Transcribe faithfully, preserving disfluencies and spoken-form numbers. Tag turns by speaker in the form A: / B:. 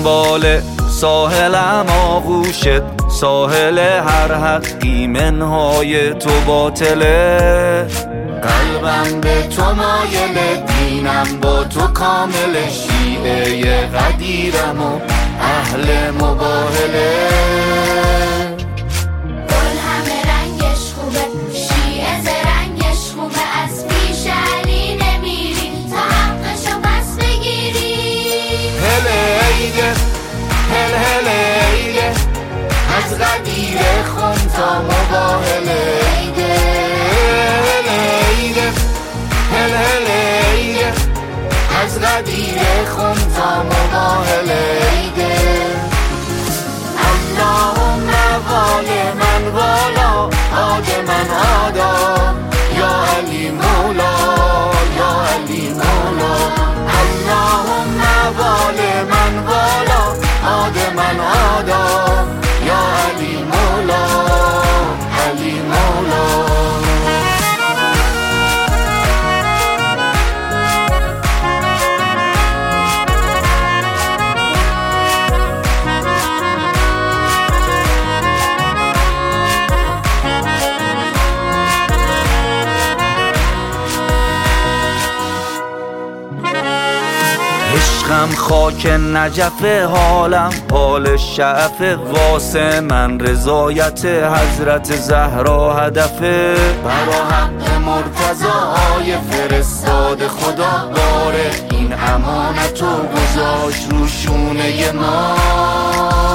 A: دنبال ساحلم آغوشت، ساحل هر حقی منهای تو باطله. قلبم به تو مایله، دینم با تو کامله، شیعه قدیرم و اهل مباهله.
B: گل همه رنگش خوبه، شیعه زرنگش خوبه، از پیش علی نمیری تا حقشو پس بگیری.
A: هله ایده هل هله ایده، از غدیر خون تا مباهله. ایده هله ایده هل هله ایده، از غدیر خون تا مباهله. ایده اللهم والی من والا، عاد من عادا، یا علی مولا یا علی مولا. اللهم والی من والا، عاد من عادا، یا علی مولا علی مولا. عشقم خاک نجف، حالم حال شعف، واسه من رضایت حضرت زهرا هدفه. برا حق مرتضای فرستاد خدا، باره این امانتو گذاشت رو شونه ما.